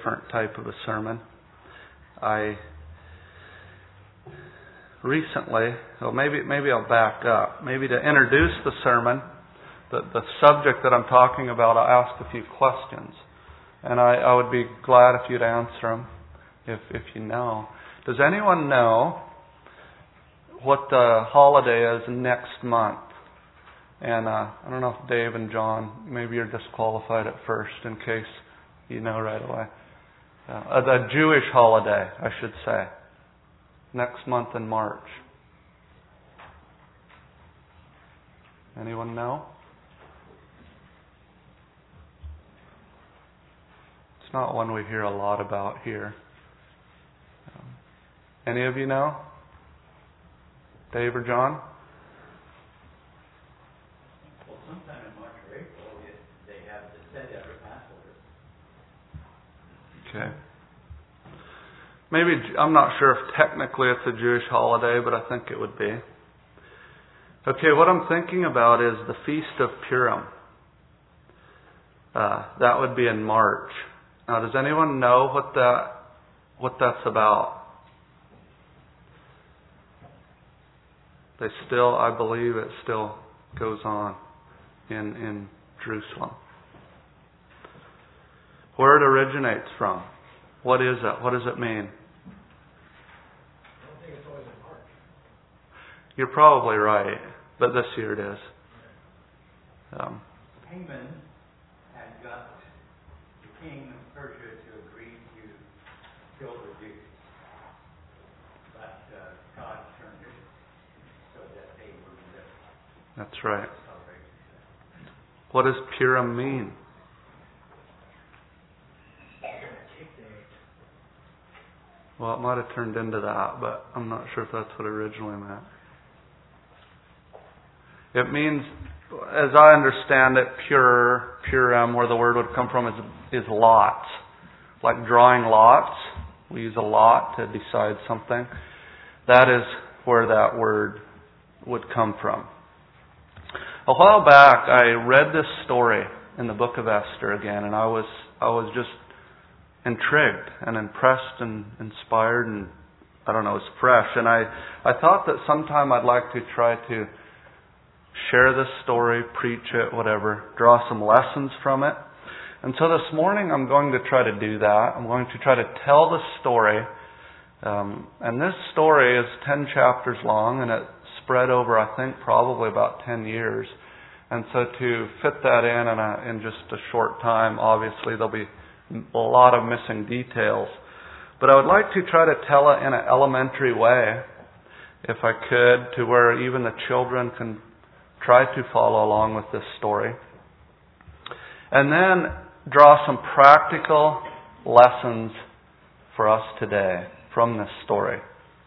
different type of a sermon. I recently, maybe I'll back up. Maybe to introduce the sermon, the subject that I'm talking about, I'll ask a few questions. And I would be glad if you'd answer them, if you know. Does anyone know what the holiday is next month? And I don't know if Dave and John, maybe you're disqualified at first in case you know right away. The Jewish holiday, I should say. Next month in March. Anyone know? It's not one we hear a lot about here. Any of you know? Dave or John? Well, sometime in March or April, they have the set every Passover. Okay. Maybe, I'm not sure if technically it's a Jewish holiday, but I think it would be. Okay, what I'm thinking about is the Feast of Purim. That would be in March. Now, does anyone know what that's about? I believe it still goes on in Jerusalem. Where it originates from. What is it? What does it mean? I don't think it's always in March. You're probably right, but this year it is. Haman had got the king of Persia to agree to kill the Jews. But God turned it so that they were delivered. That's right. What does Purim mean? Well, it might have turned into that, but I'm not sure if that's what it originally meant. It means, as I understand it, Purim, where the word would come from, is lots. Like drawing lots. We use a lot to decide something. That is where that word would come from. A while back, I read this story in the book of Esther again, and I was just intrigued and impressed and inspired, and I don't know, it's fresh. And I thought that sometime I'd like to try to share this story, preach it, whatever, draw some lessons from it. And so this morning I'm going to try to do that. I'm going to try to tell the story. And this story is 10 chapters long, and it spread over, I think, probably about 10 years. And so to fit that in just a short time, obviously there'll be a lot of missing details. But I would like to try to tell it in an elementary way, if I could, to where even the children can try to follow along with this story. And then draw some practical lessons for us today from this story.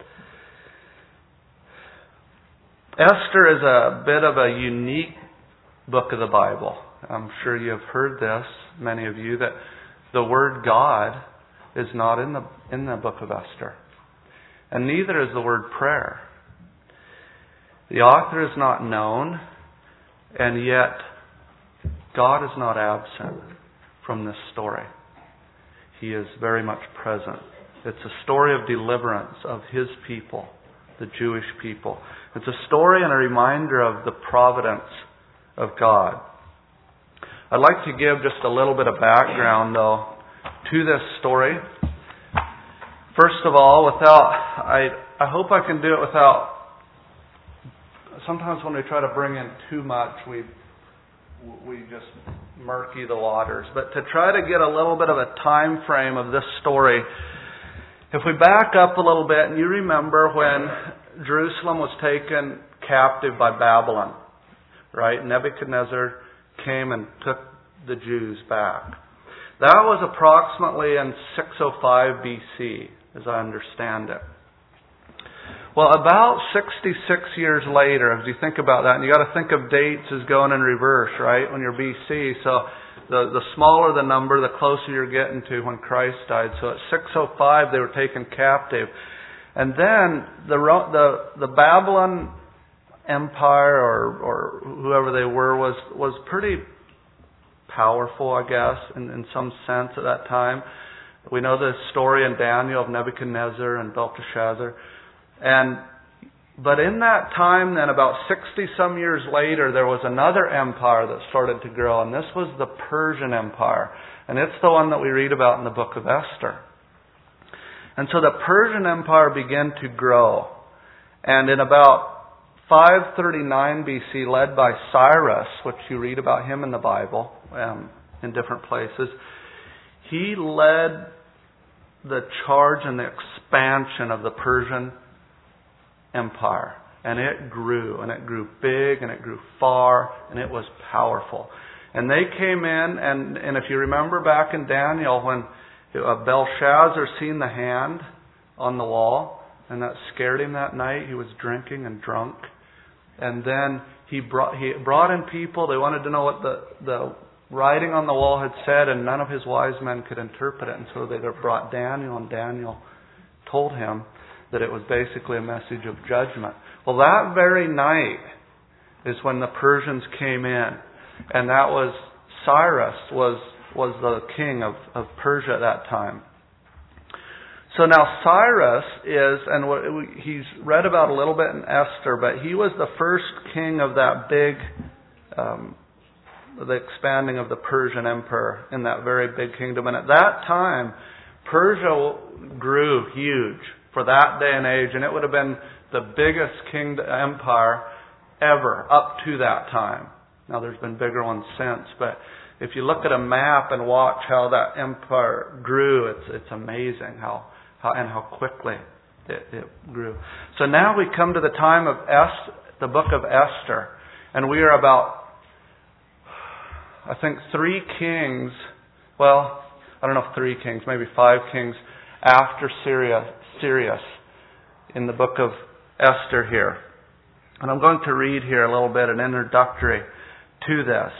Esther is a bit of a unique book of the Bible. I'm sure you have heard this, many of you, that the word God is not in the book of Esther. And neither is the word prayer. The author is not known, and yet God is not absent from this story. He is very much present. It's a story of deliverance of His people, the Jewish people. It's a story and a reminder of the providence of God. I'd like to give just a little bit of background, though, to this story. First of all, I hope I can do it without. Sometimes when we try to bring in too much, we just murky the waters. But to try to get a little bit of a time frame of this story, if we back up a little bit, and you remember when Jerusalem was taken captive by Babylon, right? Nebuchadnezzar came and took the Jews back. That was approximately in 605 BC, as I understand it. Well, about 66 years later, as you think about that, and you got to think of dates as going in reverse, right? When you're BC, so the smaller the number, the closer you're getting to when Christ died. So at 605, they were taken captive, and then the Babylon Empire or whoever they were was pretty powerful, I guess, in some sense at that time. We know the story in Daniel of Nebuchadnezzar and Belteshazzar. But in that time then, about 60 some years later, there was another empire that started to grow, and this was the Persian Empire. And it's the one that we read about in the book of Esther. And so the Persian Empire began to grow. And in about 539 BC, led by Cyrus, which you read about him in the Bible in different places, he led the charge and the expansion of the Persian Empire. And it grew big, and it grew far, and it was powerful. And they came in, and if you remember back in Daniel, when Belshazzar seen the hand on the wall, and that scared him that night. He was drinking and drunk. And then he brought in people. They wanted to know what the writing on the wall had said, and none of his wise men could interpret it. And so they brought Daniel, and Daniel told him that it was basically a message of judgment. Well, that very night is when the Persians came in. And that was Cyrus was the king of Persia at that time. So now Cyrus is, and he's read about a little bit in Esther, but he was the first king of that big, the expanding of the Persian Empire in that very big kingdom. And at that time, Persia grew huge for that day and age, and it would have been the biggest empire ever up to that time. Now there's been bigger ones since, but if you look at a map and watch how that empire grew, it's amazing how quickly it grew. So now we come to the time of the book of Esther, and we are about, I think, 3 kings. Well, I don't know if 3 kings, maybe 5 kings after Cyrus in the book of Esther here. And I'm going to read here a little bit, an introductory to this.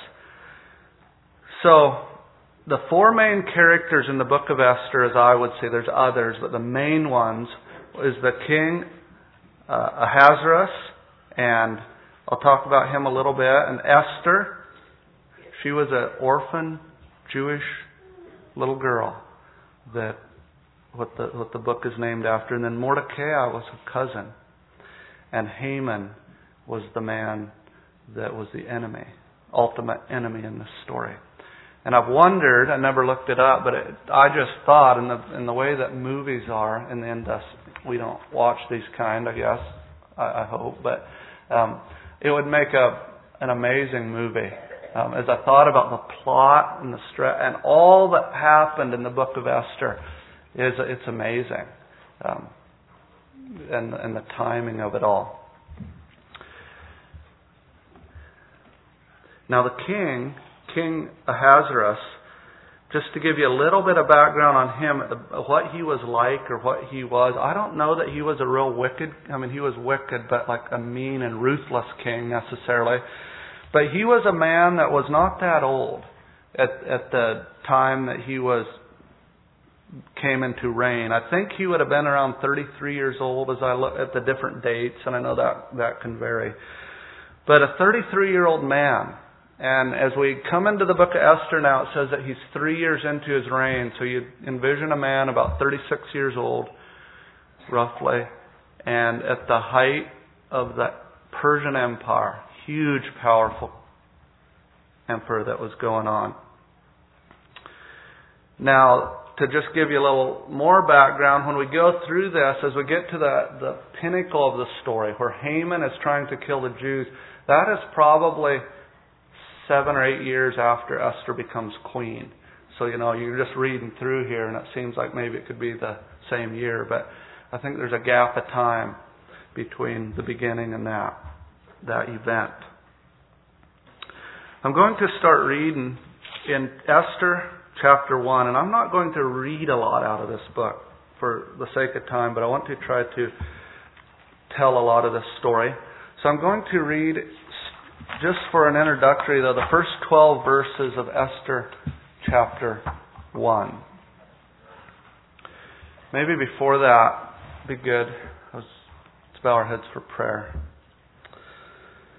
So, the 4 main characters in the book of Esther, as I would say, there's others, but the main ones is the king Ahasuerus, and I'll talk about him a little bit. And Esther, she was an orphan Jewish little girl that what the book is named after. And then Mordecai was her cousin, and Haman was the man that was the enemy, ultimate enemy in this story. And I've wondered, I never looked it up, but I just thought in the way that movies are in the industry, we don't watch these kind, I guess, I hope, but it would make an amazing movie. As I thought about the plot and the stress and all that happened in the book of Esther, it's amazing, and the timing of it all. Now the King Ahasuerus, just to give you a little bit of background on him, what he was like or what he was, I don't know that he was a real wicked, he was wicked, but like a mean and ruthless king necessarily. But he was a man that was not that old at the time that he came into reign. I think he would have been around 33 years old as I look at the different dates, and I know that can vary. But a 33-year-old man. And as we come into the book of Esther now, it says that he's 3 years into his reign. So you envision a man about 36 years old, roughly, and at the height of the Persian Empire, huge, powerful emperor that was going on. Now, to just give you a little more background, when we go through this, as we get to the pinnacle of the story, where Haman is trying to kill the Jews, that is probably 7 or 8 years after Esther becomes queen. So, you're just reading through here and it seems like maybe it could be the same year, but I think there's a gap of time between the beginning and that event. I'm going to start reading in Esther chapter 1, and I'm not going to read a lot out of this book for the sake of time, but I want to try to tell a lot of this story. So I'm going to read, just for an introductory though, the first 12 verses of Esther chapter 1. Maybe before that, it'd be good. Let's bow our heads for prayer.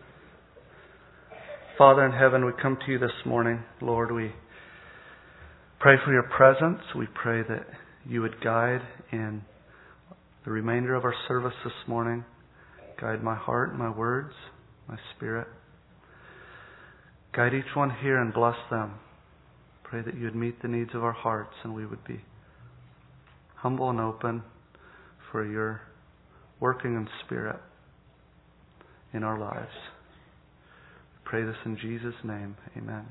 Father in heaven, we come to you this morning. Lord, we Pray for your presence. We pray that you would guide in the remainder of our service this morning. Guide my heart, my words, my spirit. Guide each one here and bless them. Pray that you would meet the needs of our hearts and we would be humble and open for your working in spirit in our lives. Pray this in Jesus' name. Amen.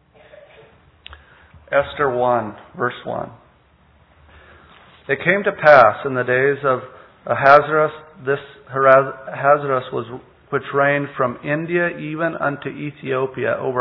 Esther 1, verse 1. It came to pass in the days of Ahasuerus, this Ahasuerus was which reigned from India even unto Ethiopia over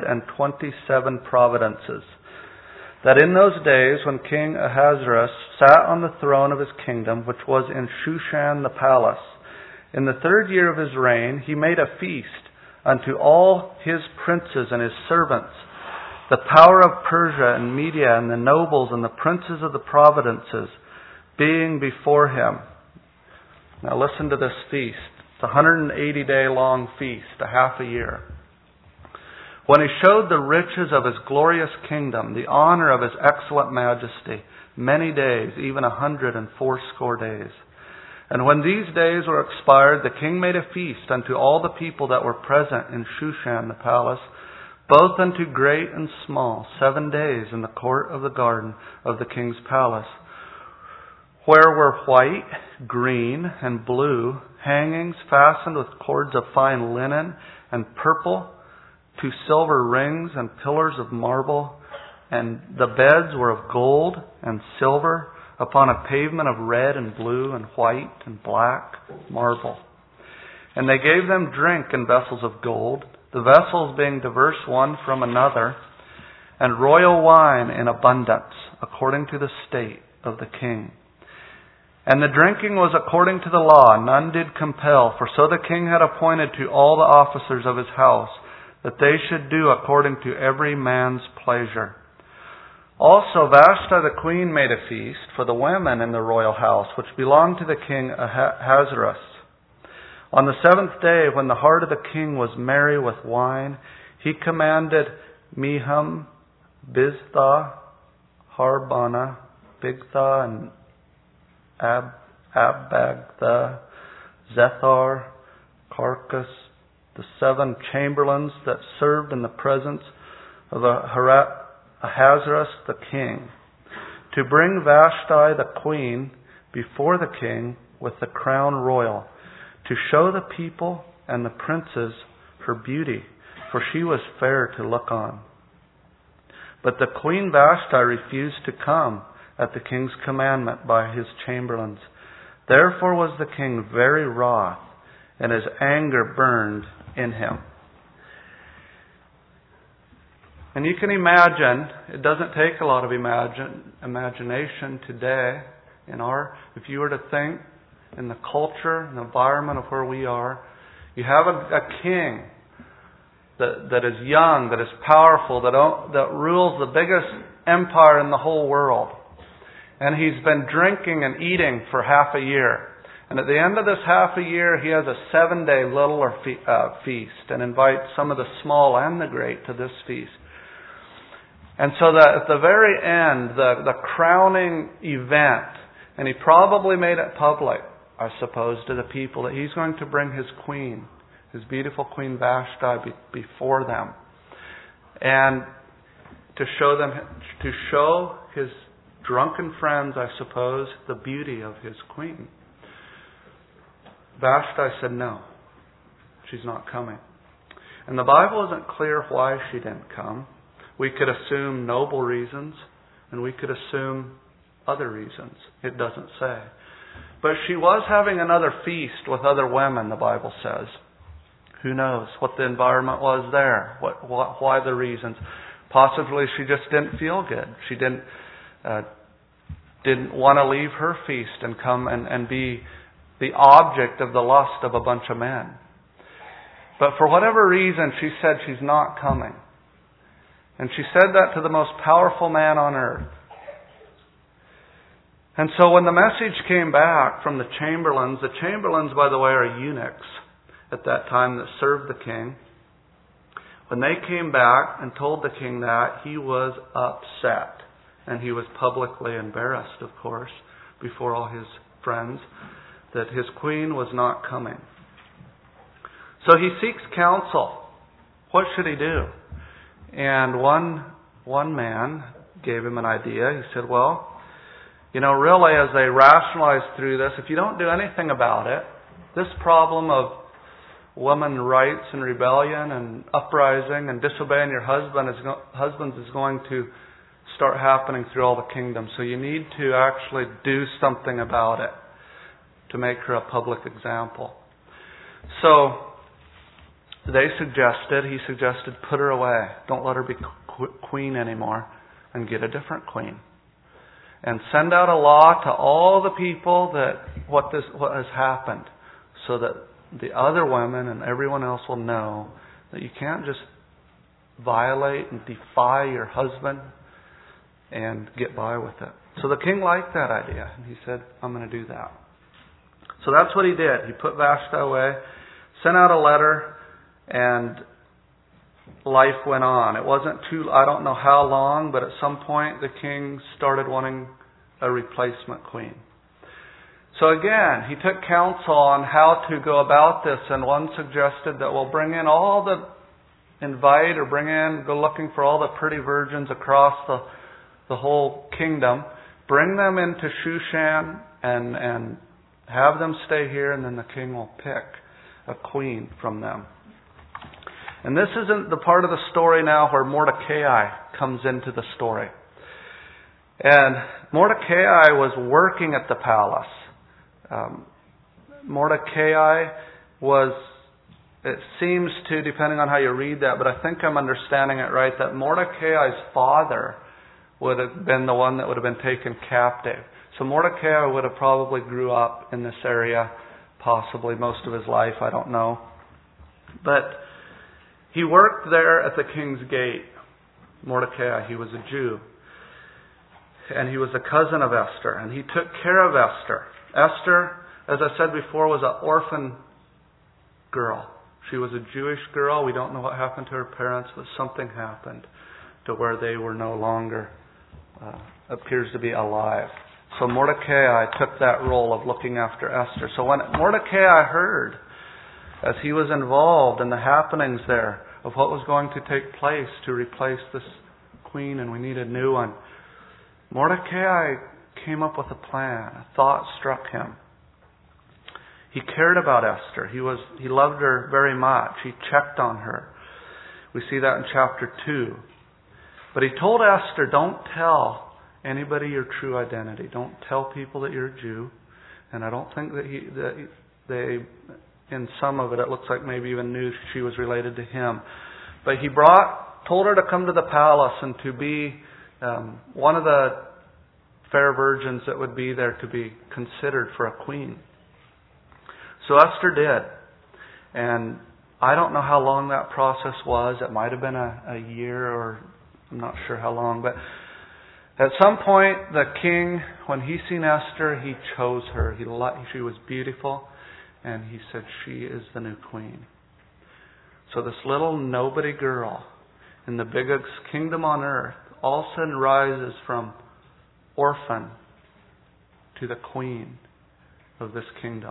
127 providences, that in those days when King Ahasuerus sat on the throne of his kingdom, which was in Shushan the palace, in the 3rd year of his reign, he made a feast unto all his princes and his servants, the power of Persia and Media and the nobles and the princes of the providences being before him. Now listen to this feast. It's a 180-day long feast, a half a year. When he showed the riches of his glorious kingdom, the honor of his excellent majesty, many days, even 180 days. And when these days were expired, the king made a feast unto all the people that were present in Shushan the palace, both unto great and small, 7 days in the court of the garden of the king's palace, where were white, green, and blue hangings fastened with cords of fine linen and purple, 2 silver rings and pillars of marble, and the beds were of gold and silver upon a pavement of red and blue and white and black marble. And they gave them drink in vessels of gold, the vessels being diverse one from another, and royal wine in abundance, according to the state of the king. And the drinking was according to the law, none did compel, for so the king had appointed to all the officers of his house, that they should do according to every man's pleasure. Also Vashti the queen made a feast for the women in the royal house, which belonged to the king Ahasuerus. On the 7th day, when the heart of the king was merry with wine, he commanded Mehum, Biztha, Harbana, Bigtha, and Abagtha, Zethar, Carcas, the 7 chamberlains that served in the presence of Ahasuerus the king, to bring Vashti the queen before the king with the crown royal, to show the people and the princes her beauty, for she was fair to look on. But the queen Vashti refused to come at the king's commandment by his chamberlains. Therefore was the king very wroth, and his anger burned in him. And you can imagine, it doesn't take a lot of imagination today if you were to think in the culture and environment of where we are, you have a king that is young, that is powerful, that rules the biggest empire in the whole world. And he's been drinking and eating for half a year. And at the end of this half a year, he has a 7-day littler feast and invites some of the small and the great to this feast. And so that at the very end, the crowning event, and he probably made it public, I suppose, to the people, that he's going to bring his queen, his beautiful Queen Vashti, before them. And to show his drunken friends, I suppose, the beauty of his queen. Vashti said no, she's not coming. And the Bible isn't clear why she didn't come. We could assume noble reasons, and we could assume other reasons. It doesn't say. But she was having another feast with other women, the Bible says. Who knows what the environment was there? Why the reasons? Possibly she just didn't feel good. She didn't want to leave her feast and come and be the object of the lust of a bunch of men. But for whatever reason, she said she's not coming. And she said that to the most powerful man on earth. And so when the message came back from the chamberlains, by the way, are eunuchs at that time that served the king. When they came back and told the king that, he was upset. and he was publicly embarrassed, of course, before all his friends, that his queen was not coming. So he seeks counsel. What should he do? And one man gave him an idea. He said, well, really as they rationalized through this, if you don't do anything about it, this problem of women rights and rebellion and uprising and disobeying your husbands is going to start happening through all the kingdom. So you need to actually do something about it to make her a public example. So he suggested, put her away. Don't let her be queen anymore, and get a different queen. And send out a law to all the people that what has happened, so that the other women and everyone else will know that you can't just violate and defy your husband and get by with it. So the king liked that idea, and he said, I'm going to do that. So that's what he did. He put Vashti away, sent out a letter, and life went on. It wasn't I don't know how long, but at some point the king started wanting a replacement queen. So again, he took counsel on how to go about this, and one suggested that we'll bring in go looking for all the pretty virgins across the whole kingdom, bring them into Shushan and have them stay here, and then the king will pick a queen from them. And this isn't the part of the story now where Mordecai comes into the story. And Mordecai was working at the palace. Mordecai was, it seems to, depending on how you read that, but I think I'm understanding it right, that Mordecai's father would have been the one that would have been taken captive. So Mordecai would have probably grew up in this area, possibly most of his life, I don't know. But he worked there at the king's gate. Mordecai, he was a Jew. And he was a cousin of Esther, and he took care of Esther. Esther, as I said before, was an orphan girl. She was a Jewish girl. We don't know what happened to her parents, but something happened to where they were no longer, appears to be alive. So Mordecai took that role of looking after Esther. So when Mordecai heard, as he was involved in the happenings there, of what was going to take place to replace this queen, and we need a new one, Mordecai came up with a plan. A thought struck him. He cared about Esther. He loved her very much. He checked on her. We see that in chapter 2. But he told Esther, don't tell anybody your true identity. Don't tell people that you're a Jew. And I don't think that they, in some of it, it looks like maybe even knew she was related to him. But he told her to come to the palace and to be one of the fair virgins that would be there to be considered for a queen. So Esther did. And I don't know how long that process was. It might have been a year, or I'm not sure how long. But at some point, the king, when he seen Esther, he chose her. She was beautiful. And he said, she is the new queen. So this little nobody girl in the biggest kingdom on earth all of a sudden rises from orphan to the queen of this kingdom.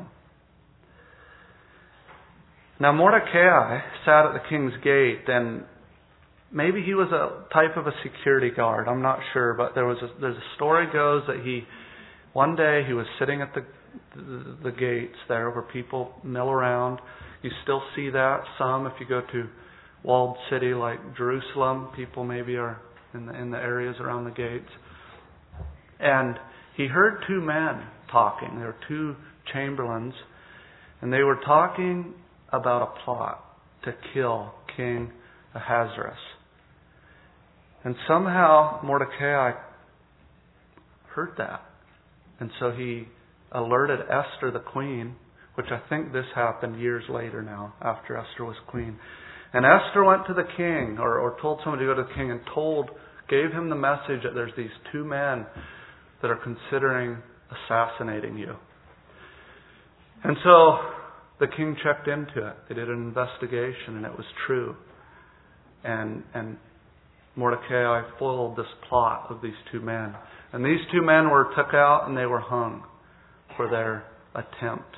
Now Mordecai sat at the king's gate, and maybe he was a type of a security guard. I'm not sure, but there's a story goes that one day he was sitting at the gates there where people mill around. You still see that some if you go to walled city like Jerusalem. People maybe are in the areas around the gates. And he heard two men talking. There were two chamberlains, and they were talking about a plot to kill King Ahasuerus. And somehow Mordecai heard that. And so he alerted Esther the queen, which I think this happened years later now, after Esther was queen. And Esther went to the king, or told somebody to go to the king, and gave him the message that there's these two men that are considering assassinating you. And so the king checked into it. They did an investigation, and it was true. And Mordecai foiled this plot of these two men. And these two men were took out and they were hung for their attempt.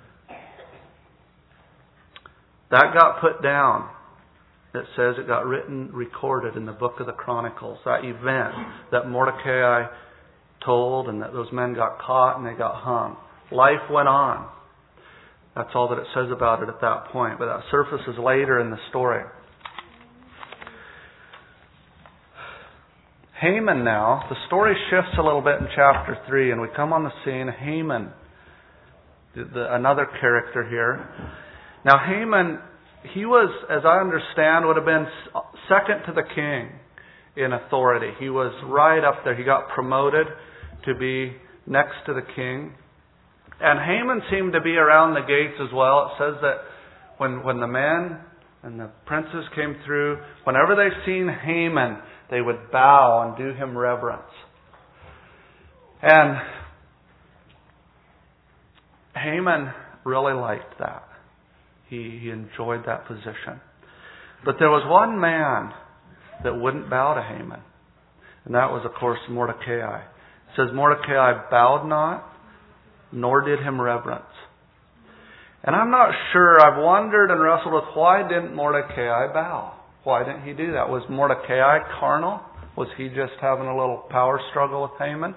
That got put down. It says it got recorded in the book of the Chronicles. That event that Mordecai told, and that those men got caught and they got hung. Life went on. That's all that it says about it at that point. But that surfaces later in the story. Haman now, the story shifts a little bit in chapter 3, and we come on the scene. Haman, another character here. Now Haman, he was, as I understand, would have been second to the king in authority. He was right up there. He got promoted to be next to the king. And Haman seemed to be around the gates as well. It says that when the men and the princes came through, whenever they seen Haman, they would bow and do him reverence. And Haman really liked that. He enjoyed that position. But there was one man that wouldn't bow to Haman. And that was, of course, Mordecai. It says, Mordecai bowed not, nor did him reverence. And I'm not sure, I've wondered and wrestled with, why didn't Mordecai bow? Why didn't he do that? Was Mordecai carnal? Was he just having a little power struggle with Haman?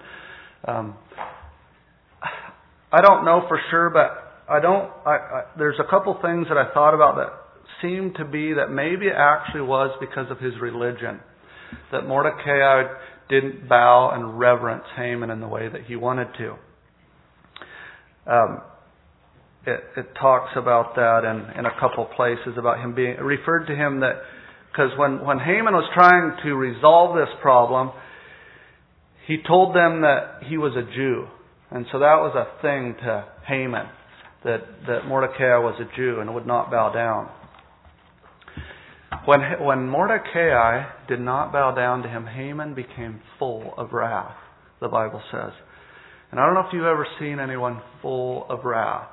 I don't know for sure, but there's a couple things that I thought about that seem to be that maybe it actually was because of his religion. That Mordecai didn't bow and reverence Haman in the way that he wanted to. It talks about that in a couple places, about him being referred to him that, because when Haman was trying to resolve this problem, he told them that he was a Jew. And so that was a thing to Haman, that Mordecai was a Jew and would not bow down. When Mordecai did not bow down to him, Haman became full of wrath, the Bible says. And I don't know if you've ever seen anyone full of wrath,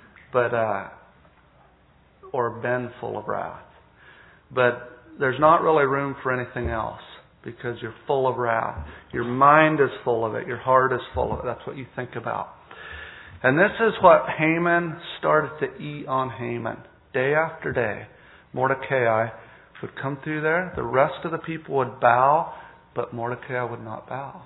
or been full of wrath. But there's not really room for anything else, because you're full of wrath. Your mind is full of it. Your heart is full of it. That's what you think about. And this is what Haman started to eat on Haman. Day after day, Mordecai would come through there. The rest of the people would bow, but Mordecai would not bow.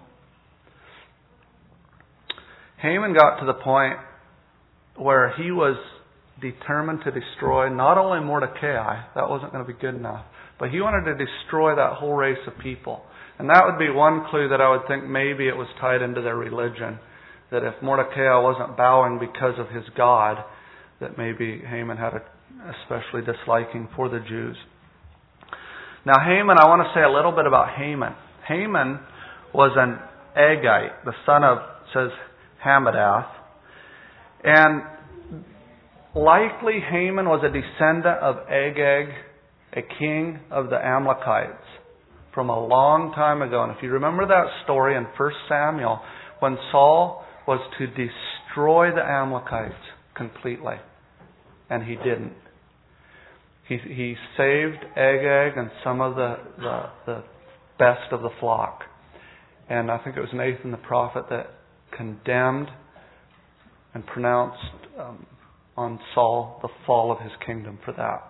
Haman got to the point where he was determined to destroy not only Mordecai, that wasn't going to be good enough, but he wanted to destroy that whole race of people. And that would be one clue that I would think maybe it was tied into their religion. That if Mordecai wasn't bowing because of his God, that maybe Haman had a especially disliking for the Jews. Now Haman, I want to say a little bit about Haman. Haman was an Agagite, the son of, says, Hammedath. And likely Haman was a descendant of Agag, a king of the Amalekites, from a long time ago. And if you remember that story in 1 Samuel, when Saul was to destroy the Amalekites completely, and he didn't. He saved Agag and some of the best of the flock. And I think it was Nathan the prophet that condemned and pronounced on Saul the fall of his kingdom for that.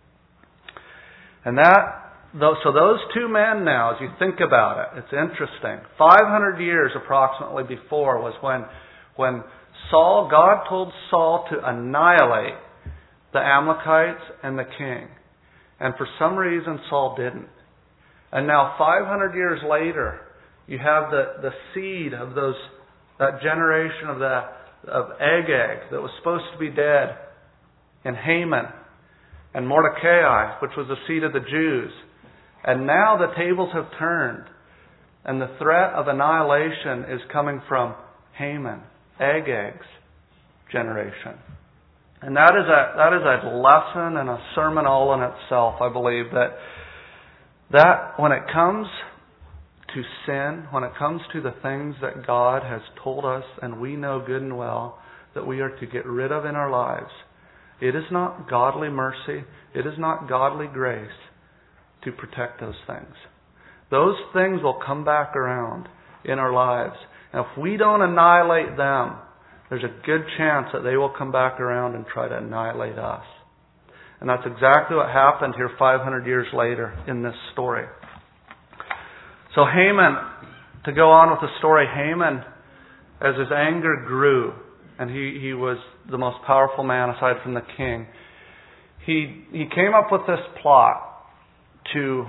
And so those two men now, as you think about it, it's interesting. 500 years approximately before was when Saul, God told Saul to annihilate the Amalekites and the king. And for some reason Saul didn't. And now 500 years later, you have the seed of that generation of Agag that was supposed to be dead, and Haman and Mordecai, which was the seed of the Jews. And now the tables have turned, and the threat of annihilation is coming from Haman, Agag's generation. And that is a lesson and a sermon all in itself, I believe, that when it comes to sin, when it comes to the things that God has told us and we know good and well that we are to get rid of in our lives, it is not godly mercy, it is not godly grace to protect those things. Those things will come back around in our lives. And if we don't annihilate them, there's a good chance that they will come back around and try to annihilate us. And that's exactly what happened here 500 years later in this story. So Haman, to go on with the story, Haman, as his anger grew, and he was the most powerful man aside from the king, he came up with this plot to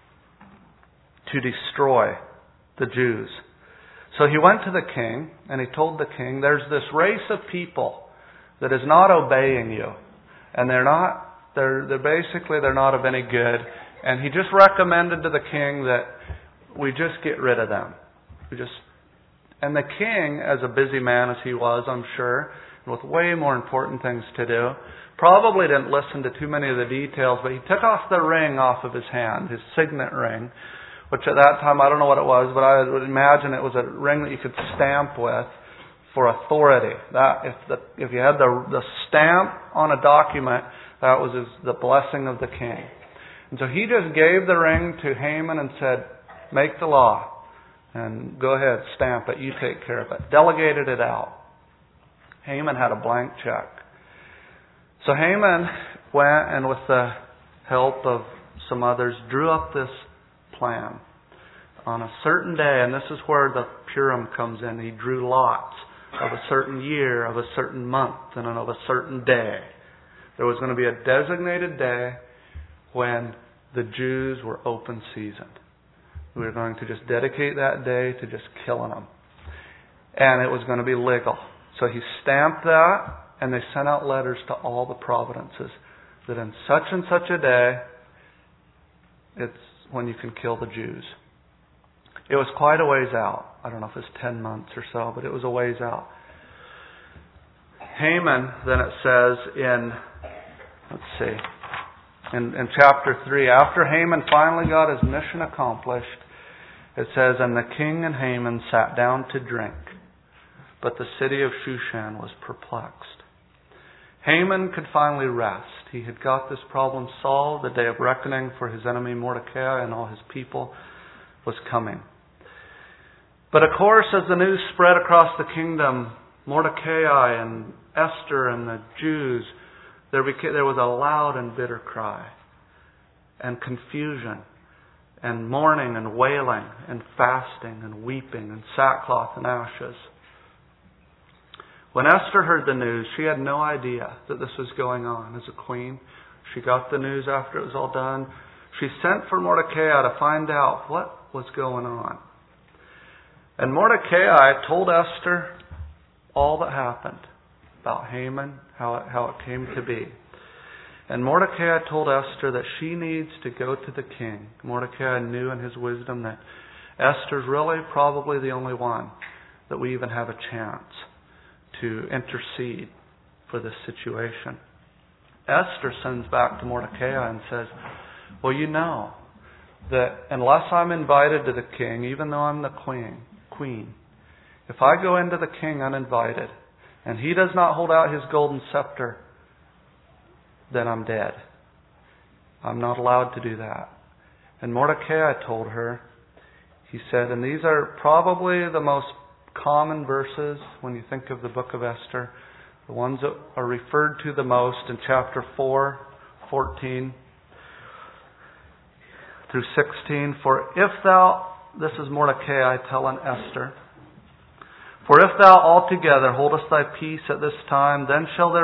destroy the Jews. So he went to the king, and he told the king, there's this race of people that is not obeying you, and they're not of any good. And he just recommended to the king that we just get rid of them. And the king, as a busy man as he was, I'm sure, with way more important things to do, probably didn't listen to too many of the details, but he took off the ring off of his hand, his signet ring, which at that time, I don't know what it was, but I would imagine it was a ring that you could stamp with for authority. That if you had the stamp on a document, that was the blessing of the king. And so he just gave the ring to Haman and said, make the law. And go ahead, stamp it. You take care of it. Delegated it out. Haman had a blank check. So Haman went and with the help of some others drew up this plan. On a certain day, and this is where the Purim comes in, he drew lots of a certain year, of a certain month, and of a certain day. There was going to be a designated day when the Jews were open seasoned. We were going to just dedicate that day to just killing them. And it was going to be legal. So he stamped that, and they sent out letters to all the providences that in such and such a day, it's when you can kill the Jews. It was quite a ways out. I don't know if it's 10 months or so, but it was a ways out. Haman, then it says in chapter 3, after Haman finally got his mission accomplished, it says, and the king and Haman sat down to drink, but the city of Shushan was perplexed. Haman could finally rest. He had got this problem solved. The day of reckoning for his enemy Mordecai and all his people was coming. But of course, as the news spread across the kingdom, Mordecai and Esther and the Jews, there was a loud and bitter cry, and confusion, and mourning and wailing, and fasting and weeping, and sackcloth and ashes. When Esther heard the news, she had no idea that this was going on as a queen. She got the news after it was all done. She sent for Mordecai to find out what was going on. And Mordecai told Esther all that happened about Haman, how it came to be. And Mordecai told Esther that she needs to go to the king. Mordecai knew in his wisdom that Esther's really probably the only one that we even have a chance to intercede for this situation. Esther sends back to Mordecai and says, well, you know that unless I'm invited to the king, even though I'm the queen, if I go into the king uninvited and he does not hold out his golden scepter, then I'm dead. I'm not allowed to do that. And Mordecai told her, he said, and these are probably the most common verses when you think of the book of Esther, the ones that are referred to the most in chapter 4, 14 through 16. For if thou, this is Mordecai telling Esther, for if thou altogether holdest thy peace at this time, then shall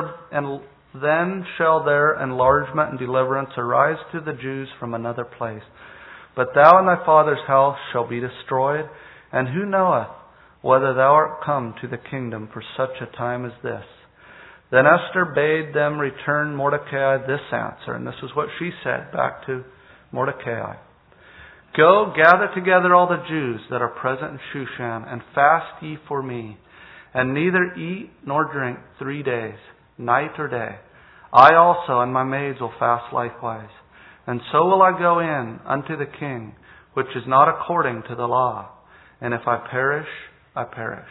their enlargement and deliverance arise to the Jews from another place. But thou and thy father's house shall be destroyed, and who knoweth whether thou art come to the kingdom for such a time as this? Then Esther bade them return Mordecai this answer, and this is what she said back to Mordecai. Go, gather together all the Jews that are present in Shushan, and fast ye for me, and neither eat nor drink 3 days, night or day. I also and my maids will fast likewise. And so will I go in unto the king, which is not according to the law. And if I perish, I perish.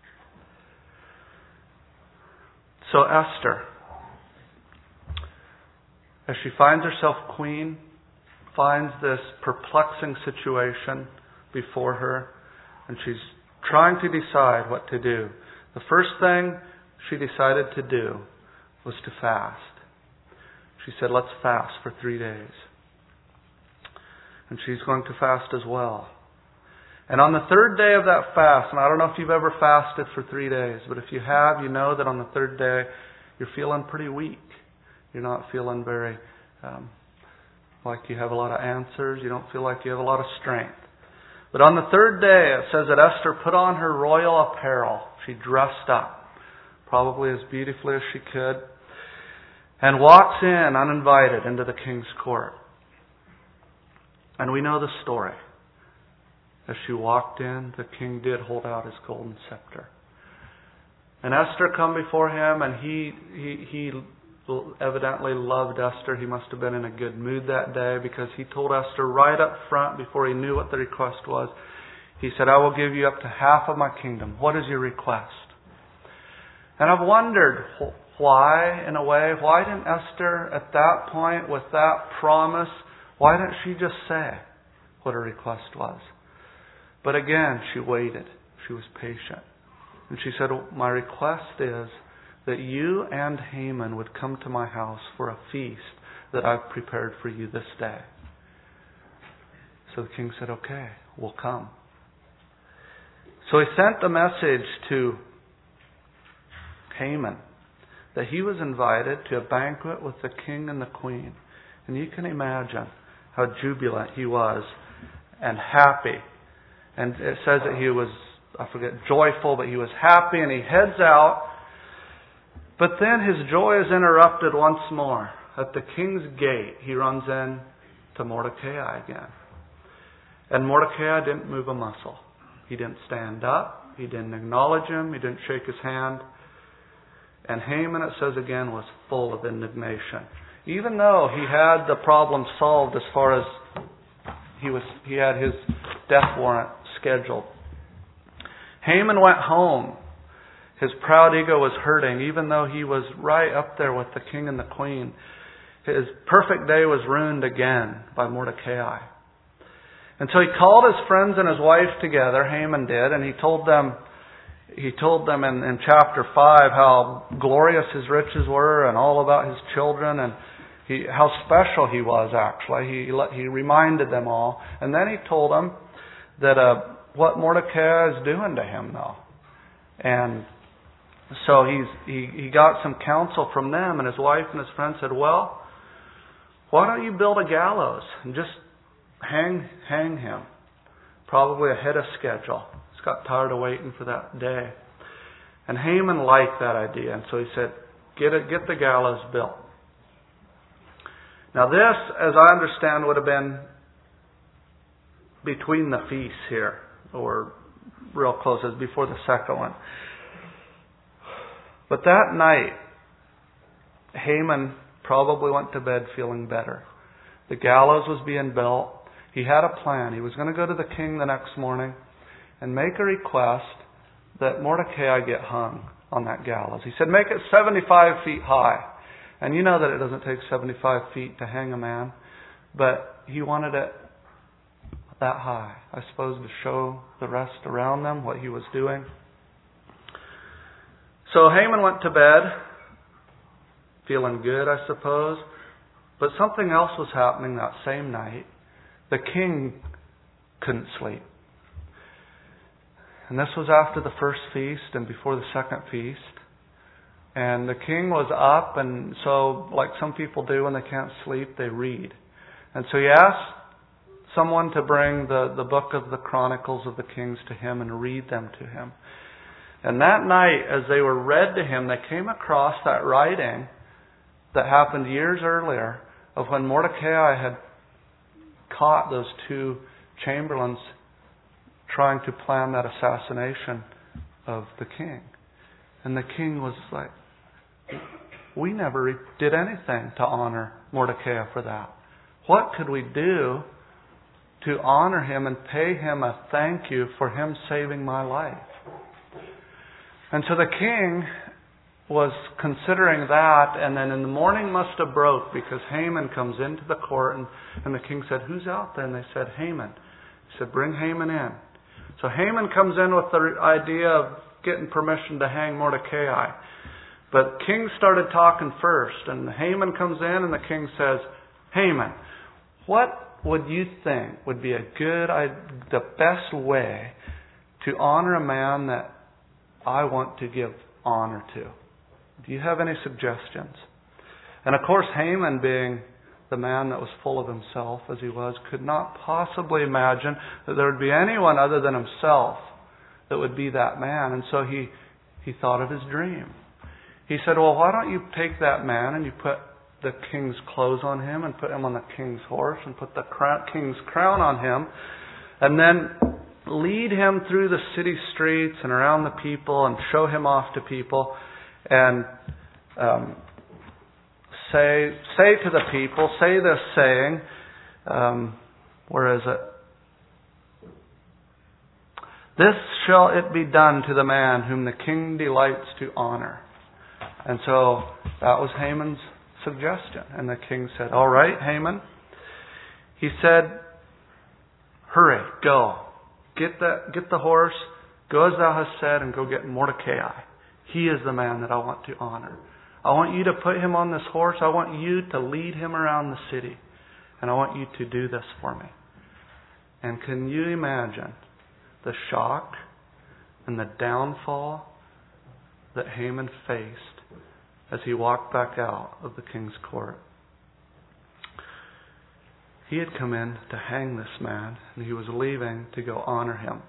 So Esther, as she finds herself queen finds this perplexing situation before her, and she's trying to decide what to do. The first thing she decided to do was to fast. She said, let's fast for 3 days. And she's going to fast as well. And on the third day of that fast, and I don't know if you've ever fasted for 3 days, but if you have, you know that on the third day, you're feeling pretty weak. You're not feeling very like you have a lot of answers. You don't feel like you have a lot of strength. But on the third day, it says that Esther put on her royal apparel. She dressed up, probably as beautifully as she could, and walks in uninvited into the king's court. And we know the story. As she walked in, the king did hold out his golden scepter. And Esther come before him, and he evidently loved Esther. He must have been in a good mood that day, because he told Esther right up front, before he knew what the request was, he said, I will give you up to half of my kingdom. What is your request? And I've wondered why, in a way, why didn't Esther at that point, with that promise, why didn't she just say what her request was? But again, she waited. She was patient. And she said, my request is that you and Haman would come to my house for a feast that I've prepared for you this day. So the king said, okay, we'll come. So he sent a message to Haman that he was invited to a banquet with the king and the queen. And you can imagine how jubilant he was and happy. And it says that he was, joyful, but he was happy, and he heads out. But then his joy is interrupted once more. At the king's gate, he runs in to Mordecai again. And Mordecai didn't move a muscle. He didn't stand up. He didn't acknowledge him. He didn't shake his hand. And Haman, it says again, was full of indignation. Even though he had the problem solved as far as he had his death warrant scheduled. Haman went home. His proud ego was hurting, even though he was right up there with the king and the queen. His perfect day was ruined again by Mordecai. And so he called his friends and his wife together, Haman did, and he told them in chapter 5 how glorious his riches were and all about his children and how special he was actually. He reminded them all. And then he told them that what Mordecai is doing to him though. And so he got some counsel from them, and his wife and his friends said, well, why don't you build a gallows and just hang him? Probably ahead of schedule. He's got tired of waiting for that day. And Haman liked that idea, and so he said, get the gallows built. Now this, as I understand, would have been between the feasts here, or real close, as before the second one. But that night, Haman probably went to bed feeling better. The gallows was being built. He had a plan. He was going to go to the king the next morning and make a request that Mordecai get hung on that gallows. He said, make it 75 feet high. And you know that it doesn't take 75 feet to hang a man. But he wanted it that high, I suppose, to show the rest around them what he was doing. So Haman went to bed, feeling good, I suppose. But something else was happening that same night. The king couldn't sleep. And this was after the first feast and before the second feast. And the king was up, and so like some people do when they can't sleep, they read. And so he asked someone to bring the book of the Chronicles of the Kings to him and read them to him. And that night, as they were read to him, they came across that writing that happened years earlier of when Mordecai had caught those two chamberlains trying to plan that assassination of the king. And the king was like, we never did anything to honor Mordecai for that. What could we do to honor him and pay him a thank you for him saving my life? And so the king was considering that, and then in the morning must have broke, because Haman comes into the court, and the king said, "Who's out there?" And they said, "Haman." He said, "Bring Haman in." So Haman comes in with the idea of getting permission to hang Mordecai. But king started talking first, and Haman comes in, and the king says, "Haman, what would you think would be the best way to honor a man that I want to give honor to? Do you have any suggestions?" And of course, Haman, being the man that was full of himself as he was, could not possibly imagine that there would be anyone other than himself that would be that man. And so he thought of his dream. He said, "Well, why don't you take that man and you put the king's clothes on him and put him on the king's horse and put the king's crown on him, and then lead him through the city streets and around the people and show him off to people, and say to the people, say this saying," where is it? "This shall it be done to the man whom the king delights to honor." And so that was Haman's suggestion. And the king said, "All right, Haman." He said, "Hurry, go. Get the horse, go as thou hast said, and go get Mordecai. He is the man that I want to honor. I want you to put him on this horse. I want you to lead him around the city. And I want you to do this for me." And can you imagine the shock and the downfall that Haman faced as he walked back out of the king's court? He had come in to hang this man, and he was leaving to go honor him.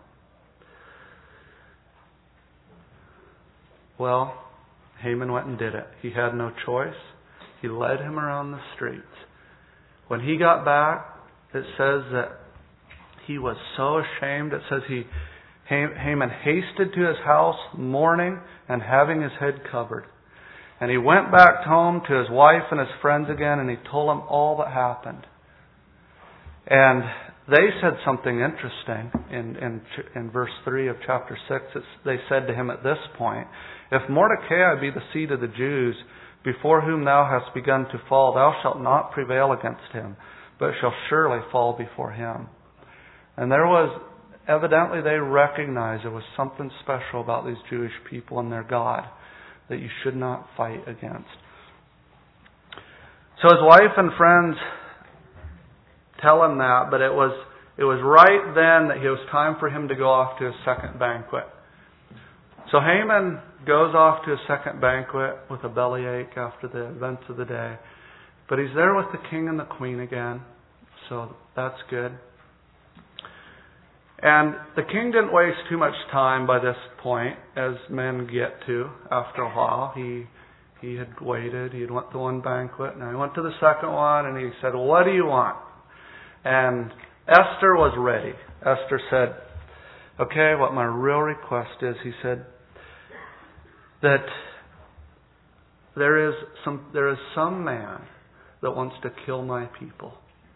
Well, Haman went and did it. He had no choice. He led him around the streets. When he got back, it says that he was so ashamed. It says Haman hasted to his house, mourning and having his head covered. And he went back home to his wife and his friends again, and he told them all that happened. And they said something interesting in verse 3 of chapter 6. They said to him at this point, "If Mordecai be the seed of the Jews, before whom thou hast begun to fall, thou shalt not prevail against him, but shall surely fall before him." And evidently they recognized there was something special about these Jewish people and their God that you should not fight against. So his wife and friends tell him that, but it was right then that it was time for him to go off to his second banquet. So Haman goes off to his second banquet with a bellyache after the events of the day. But he's there with the king and the queen again, so that's good. And the king didn't waste too much time by this point, as men get to after a while. He had waited. He had went to one banquet, and he went to the second one, and he said, "Well, what do you want?" And Esther was ready. Esther said, "Okay, what my real request is," he said, "that there is some man that wants to kill my people.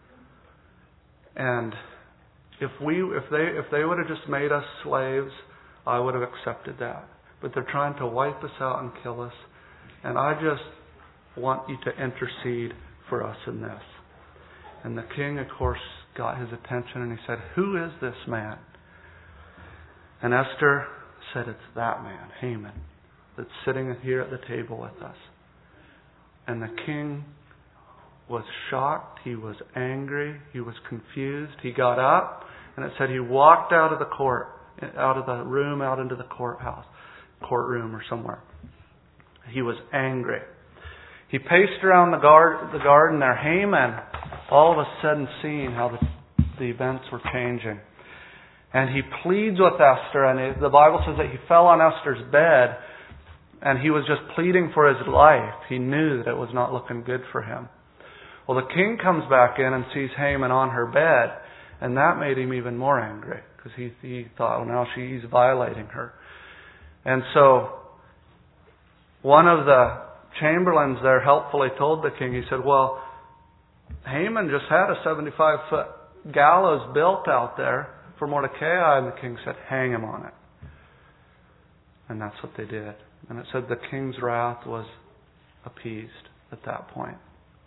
And if they would have just made us slaves, I would have accepted that. But they're trying to wipe us out and kill us. And I just want you to intercede for us in this." And the king, of course, got his attention, and he said, "Who is this man?" And Esther said, "It's that man, Haman, that's sitting here at the table with us." And the king was shocked. He was angry. He was confused. He got up, and it said he walked out of the court, out of the room, out into the courtroom or somewhere. He was angry. He paced around the garden there. Haman, all of a sudden seeing how the events were changing. And he pleads with Esther, and the Bible says that he fell on Esther's bed, and he was just pleading for his life. He knew that it was not looking good for him. Well, the king comes back in and sees Haman on her bed, and that made him even more angry, because he thought, well, now he's violating her. And so one of the chamberlains there helpfully told the king, he said, "Well, Haman just had a 75-foot gallows built out there for Mordecai." And the king said, "Hang him on it." And that's what they did. And it said the king's wrath was appeased at that point.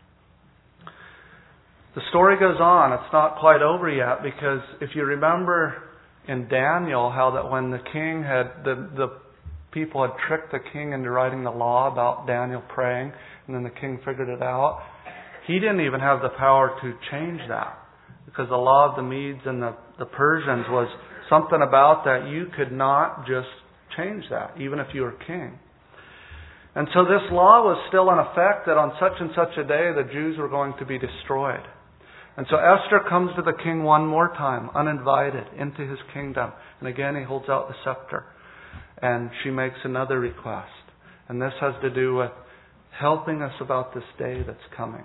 The story goes on. It's not quite over yet, because if you remember in Daniel how that when the king had, the people had tricked the king into writing the law about Daniel praying, and then the king figured it out. He didn't even have the power to change that, because the law of the Medes and the Persians was something about that you could not just change that, even if you were king. And so this law was still in effect that on such and such a day the Jews were going to be destroyed. And so Esther comes to the king one more time, uninvited, into his kingdom. And again he holds out the scepter. And she makes another request. And this has to do with helping us about this day that's coming.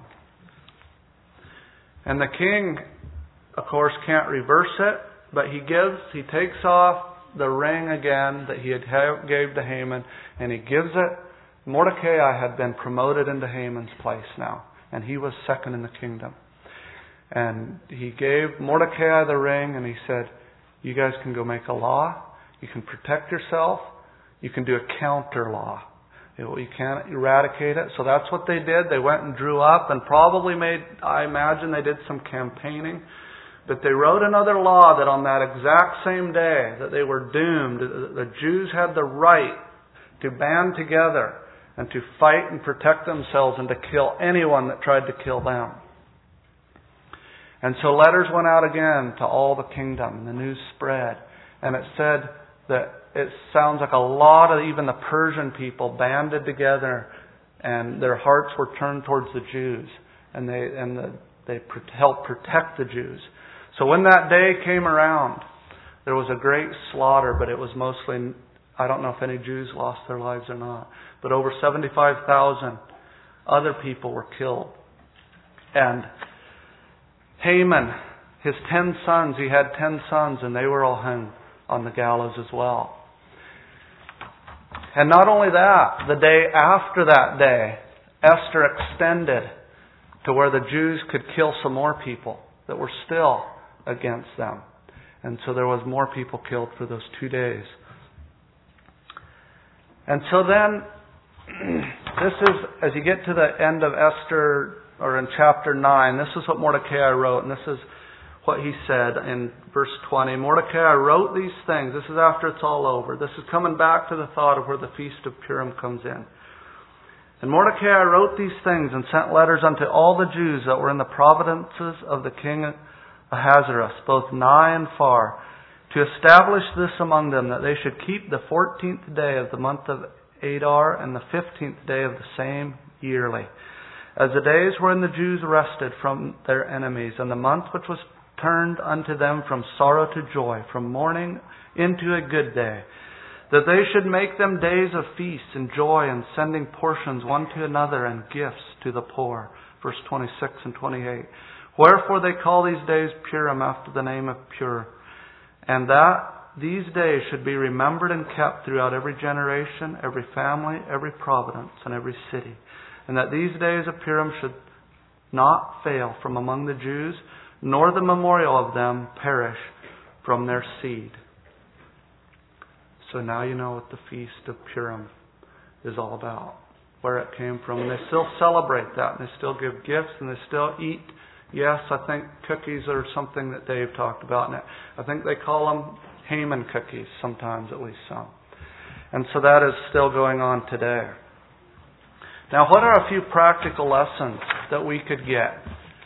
And the king, of course, can't reverse it, but he takes off the ring again that he had gave to Haman, and he gives it. Mordecai had been promoted into Haman's place now, and he was second in the kingdom. And he gave Mordecai the ring, and he said, you guys can go make a law, you can protect yourself, you can do a counter law. You can't eradicate it. So that's what they did. They went and drew up and probably I imagine they did some campaigning. But they wrote another law that on that exact same day that they were doomed, the Jews had the right to band together and to fight and protect themselves and to kill anyone that tried to kill them. And so letters went out again to all the kingdom, and the news spread. And it said that it sounds like a lot of even the Persian people banded together, and their hearts were turned towards the Jews, and they helped protect the Jews. So when that day came around, there was a great slaughter, but it was mostly, I don't know if any Jews lost their lives or not, but over 75,000 other people were killed. And Haman, his 10 sons, he had 10 sons, and they were all hung on the gallows as well. And not only that, the day after that day, Esther extended to where the Jews could kill some more people that were still against them. And so there was more people killed for those 2 days. And so then, this is, as you get to the end of Esther, or in chapter 9, this is what Mordecai wrote, and this is what he said in verse 20. Mordecai wrote these things. This is after it's all over. This is coming back to the thought of where the Feast of Purim comes in. And Mordecai wrote these things and sent letters unto all the Jews that were in the provinces of the king Ahasuerus, both nigh and far, to establish this among them, that they should keep the 14th day of the month of Adar and the 15th day of the same yearly, as the days wherein the Jews rested from their enemies, and the month which was turned unto them from sorrow to joy, from mourning into a good day, that they should make them days of feast and joy, and sending portions one to another and gifts to the poor. Verse 26 and 28. Wherefore they call these days Purim, after the name of Pur, and that these days should be remembered and kept throughout every generation, every family, every province, and every city, and that these days of Purim should not fail from among the Jews, nor the memorial of them perish from their seed. So now you know what the Feast of Purim is all about, where it came from. And they still celebrate that, and they still give gifts, and they still eat. Yes, I think cookies are something that Dave talked about. And I think they call them Haman cookies, sometimes at least some. And so that is still going on today. Now, what are a few practical lessons that we could get?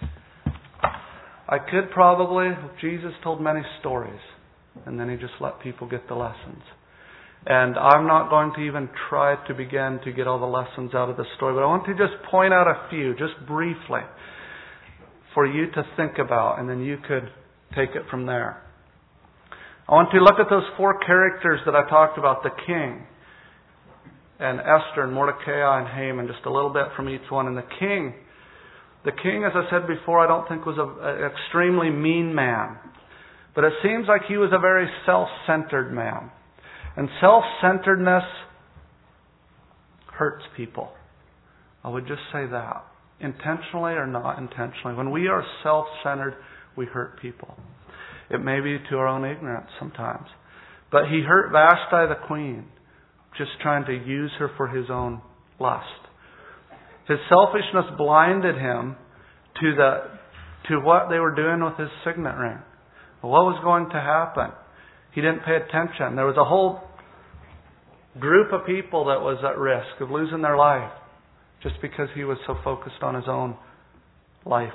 I could probably, Jesus told many stories, and then he just let people get the lessons. And I'm not going to even try to begin to get all the lessons out of the story, but I want to just point out a few, just briefly, for you to think about, and then you could take it from there. I want to look at those 4 characters that I talked about, the king, and Esther, and Mordecai, and Haman, just a little bit from each one. And the king, as I said before, I don't think was an extremely mean man. But it seems like he was a very self-centered man. And self-centeredness hurts people. I would just say that. Intentionally or not intentionally. When we are self-centered, we hurt people. It may be to our own ignorance sometimes. But he hurt Vashti the queen. just trying to use her for his own lust. His selfishness blinded him to what they were doing with his signet ring. What was going to happen? He didn't pay attention. There was a whole group of people that was at risk of losing their life just because he was so focused on his own life.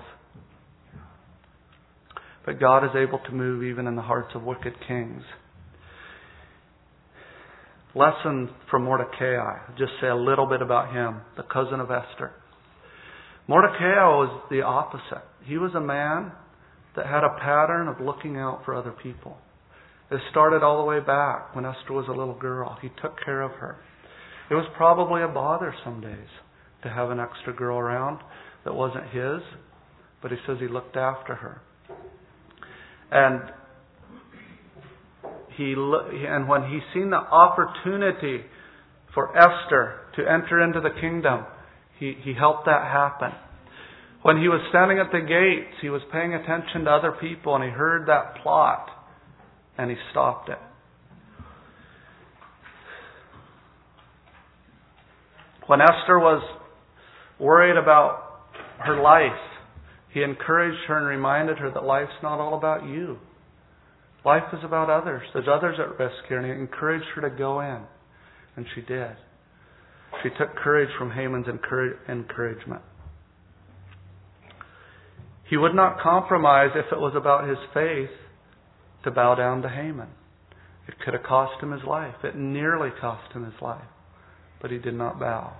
But God is able to move even in the hearts of wicked kings. Lesson from Mordecai. I'll just say a little bit about him, the cousin of Esther. Mordecai was the opposite. He was a man that had a pattern of looking out for other people. It started all the way back when Esther was a little girl. He took care of her. It was probably a bother some days to have an extra girl around that wasn't his, but he says he looked after her. And when he seen the opportunity for Esther to enter into the kingdom, he helped that happen. When he was standing at the gates, he was paying attention to other people and he heard that plot and he stopped it. When Esther was worried about her life, he encouraged her and reminded her that life's not all about you. Life is about others. There's others at risk here. And he encouraged her to go in. And she did. She took courage from Haman's encouragement. He would not compromise if it was about his faith to bow down to Haman. It could have cost him his life. It nearly cost him his life. But he did not bow.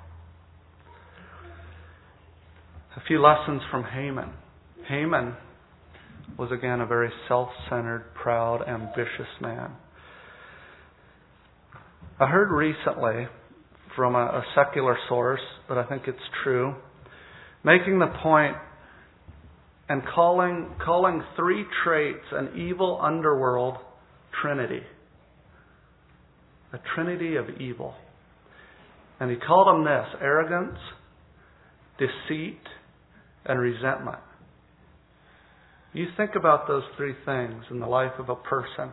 A few lessons from Haman. Haman was again a very self-centered, proud, ambitious man. I heard recently from a secular source, but I think it's true, making the point and calling three traits an evil underworld trinity. A trinity of evil. And he called them this: arrogance, deceit, and resentment. You think about those three things in the life of a person.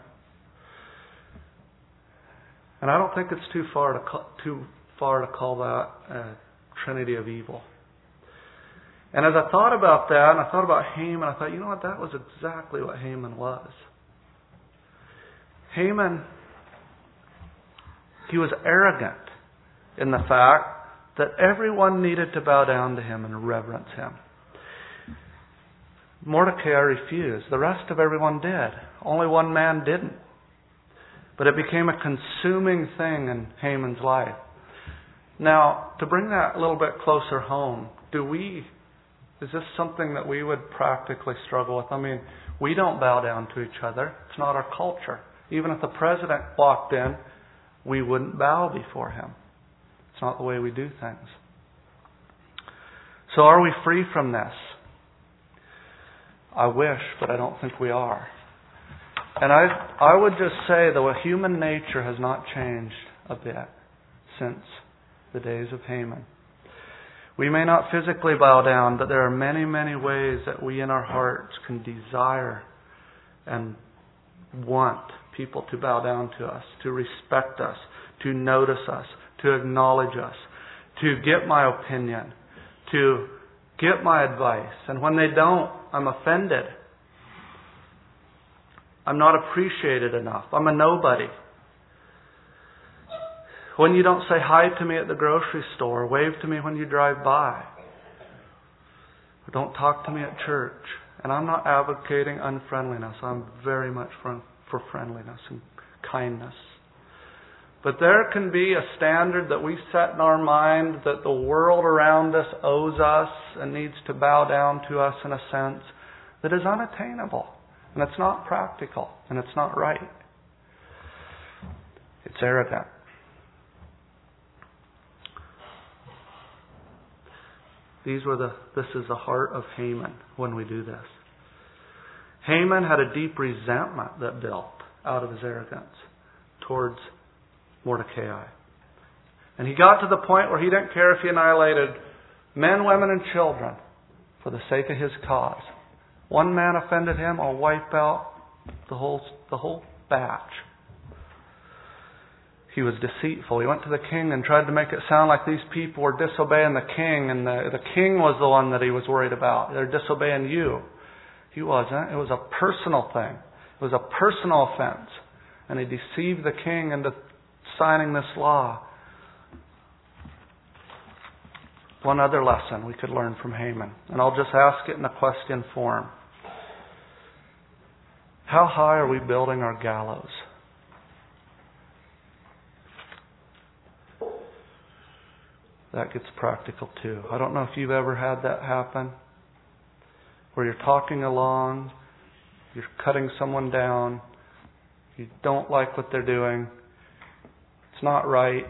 And I don't think it's too far to call that a trinity of evil. And as I thought about that, and I thought about Haman, I thought, you know what, that was exactly what Haman was. Haman, he was arrogant in the fact that everyone needed to bow down to him and reverence him. Mordecai refused. The rest of everyone did. Only one man didn't. But it became a consuming thing in Haman's life. Now, to bring that a little bit closer home, is this something that we would practically struggle with? I mean, we don't bow down to each other. It's not our culture. Even if the president walked in, we wouldn't bow before him. It's not the way we do things. So are we free from this? I wish, but I don't think we are. And I would just say that human nature has not changed a bit since the days of Haman. We may not physically bow down, but there are many, many ways that we in our hearts can desire and want people to bow down to us, to respect us, to notice us, to acknowledge us, to get my opinion, to get my advice. And when they don't, I'm offended. I'm not appreciated enough. I'm a nobody. When you don't say hi to me at the grocery store, wave to me when you drive by, or don't talk to me at church. And I'm not advocating unfriendliness. I'm very much for friendliness and kindness. But there can be a standard that we set in our mind that the world around us owes us and needs to bow down to us in a sense that is unattainable. And it's not practical. And it's not right. It's arrogant. This is the heart of Haman when we do this. Haman had a deep resentment that built out of his arrogance towards Mordecai. And he got to the point where he didn't care if he annihilated men, women, and children for the sake of his cause. One man offended him, I'll wipe out the whole batch. He was deceitful. He went to the king and tried to make it sound like these people were disobeying the king, and the king was the one that he was worried about. They're disobeying you. He wasn't. It was a personal thing. It was a personal offense. And he deceived the king into signing this law. One other lesson we could learn from Haman, and I'll just ask it in a question form. How high are we building our gallows? That gets practical too. I don't know if you've ever had that happen, where you're talking along, you're cutting someone down, you don't like what they're doing, it's not right,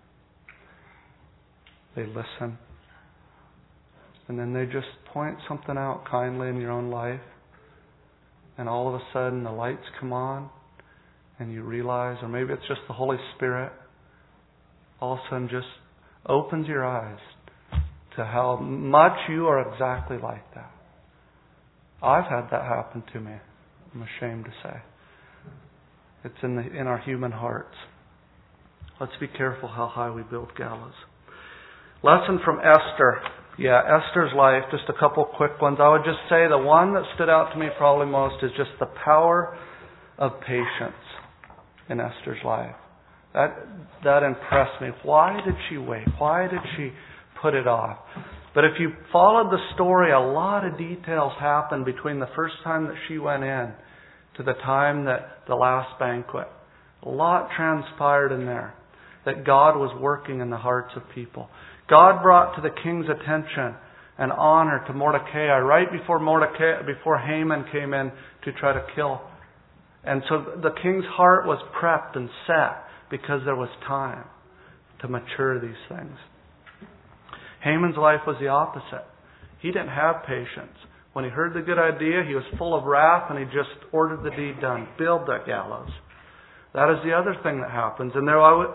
they listen, and then they just point something out kindly in your own life, and all of a sudden the lights come on, and you realize, or maybe it's just the Holy Spirit, all of a sudden just opens your eyes to how much you are exactly like that. I've had that happen to me, I'm ashamed to say. It's in our human hearts. Let's be careful how high we build gallows. Lesson from Esther. Yeah, Esther's life, just a couple quick ones. I would just say the one that stood out to me probably most is just the power of patience in Esther's life. That impressed me. Why did she wait? Why did she put it off? But if you followed the story, a lot of details happened between the first time that she went in to the time that the last banquet. A lot transpired in there that God was working in the hearts of people. God brought to the king's attention and honor to Mordecai right before Haman came in to try to kill. And so the king's heart was prepped and set because there was time to mature these things. Haman's life was the opposite. He didn't have patience. When he heard the good idea, he was full of wrath and he just ordered the deed done. Build that gallows. That is the other thing that happens. And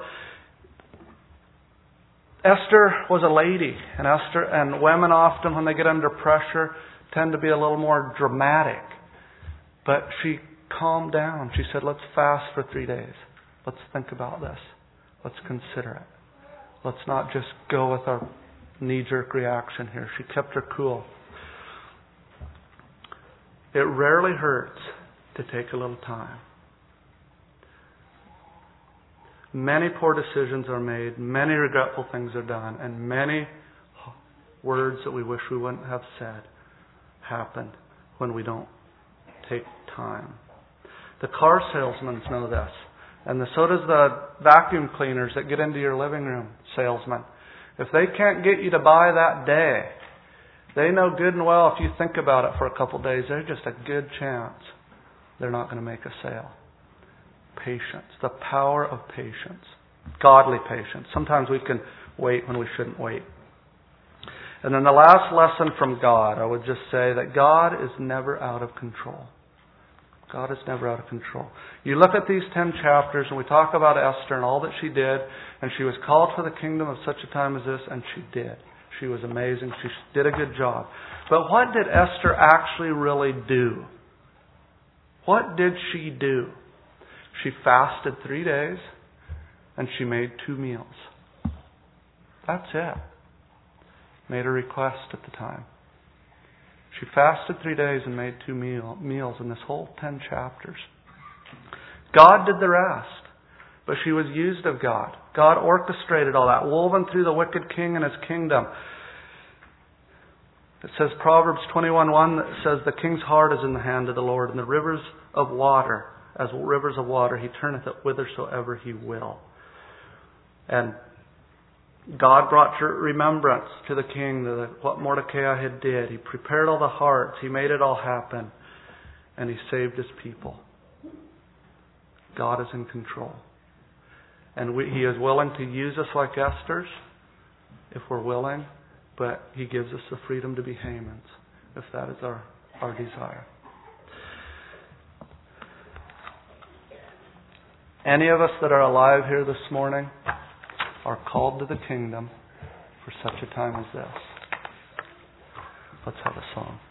Esther was a lady, and women often, when they get under pressure, tend to be a little more dramatic. But she calmed down. She said, let's fast for 3 days. Let's think about this. Let's consider it. Let's not just go with our knee-jerk reaction here. She kept her cool. It rarely hurts to take a little time. Many poor decisions are made, many regretful things are done, and many words that we wish we wouldn't have said happen when we don't take time. The car salesmen know this, and so does the vacuum cleaners that get into your living room salesman. If they can't get you to buy that day, they know good and well if you think about it for a couple of days, there's just a good chance they're not going to make a sale. Patience. The power of patience. Godly patience. Sometimes we can wait when we shouldn't wait. And then the last lesson from God, I would just say that God is never out of control. God is never out of control. You look at these 10 chapters and we talk about Esther and all that she did, and she was called for the kingdom of such a time as this, and she did. She was amazing. She did a good job. But what did Esther actually really do? What did she do? She fasted 3 days and she made 2 meals. That's it. Made a request at the time. She fasted 3 days and made 2 meals in this whole 10 chapters. God did the rest. But she was used of God. God orchestrated all that, woven through the wicked king and his kingdom. It says, Proverbs 21:1, that says, the king's heart is in the hand of the Lord, and the rivers of water, as rivers of water, he turneth it whithersoever he will. And God brought to remembrance to the king what Mordecai had did. He prepared all the hearts. He made it all happen. And he saved his people. God is in control. And He is willing to use us like Esther's, if we're willing. But He gives us the freedom to be Hamans, if that is our desire. Any of us that are alive here this morning are called to the kingdom for such a time as this. Let's have a song.